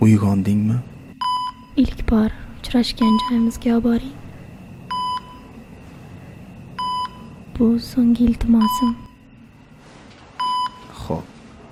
uyg'ondingmi? ilk bor uchrashgan joyimizga olib boring. Bu so'nggi iltimosim. Xo'p.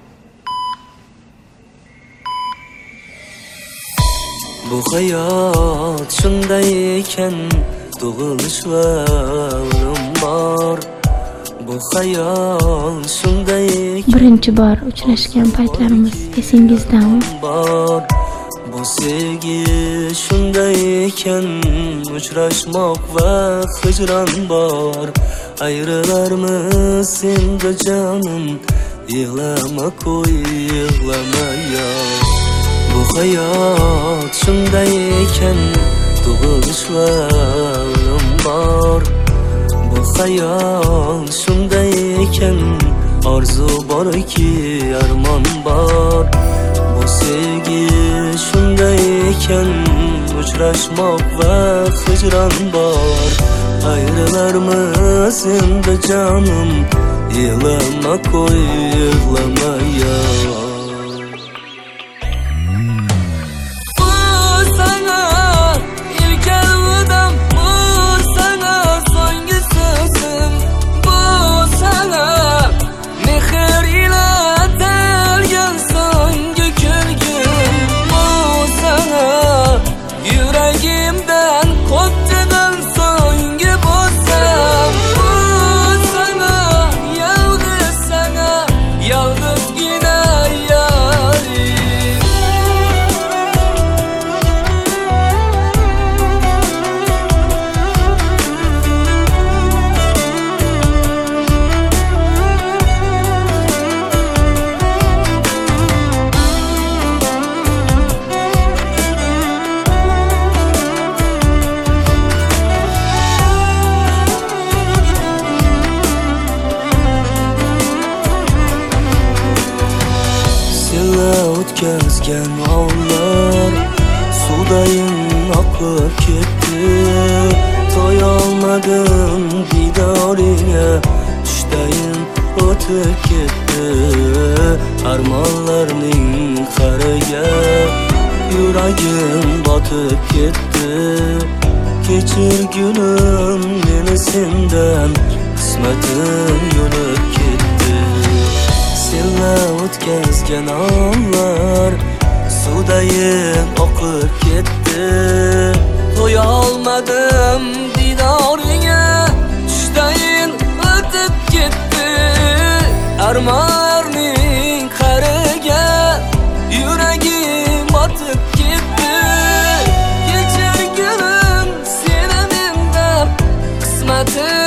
Bu hayot shunday ekan, tug'ilish va o'lim bor. Bu hayot shunday ekan, Birinchi bor uchrashgan paytlarimiz esingizdami? bor. Bu sevgi shunday ekan, uchrashmoq va hijron bor. Ayrilarmiz endi jonim, yig'lama qo'y, yig'lama yo'q. Bu hayot shunday ekan, tug'ilish va o'lim bor. Bu hayot shunday ekan, orzu borki armon bor. Bu sevgi shunday ekan, uchrashmoq va hijron bor. Ayrilarmiz endi jonim, yig'lama qo'y, yig'lama yo'q. O'tkazgan ovlar suvdayin oqib ketdi. To'yolmadim didoringga, tushdayin o'tib ketdi. Armonlarning qariga yuragim botib ketdi. Kechir gulim meni sendan, qismatim yo'lib ketdi. Senla o'tkazgan onlar suvdayin oqib ketdi. To'ya olmadim didoringga, tushdayin o'tib ketdi. Armonlarning qariga yuragim botib ketdi. Kechir gulim seni mendan, qismatim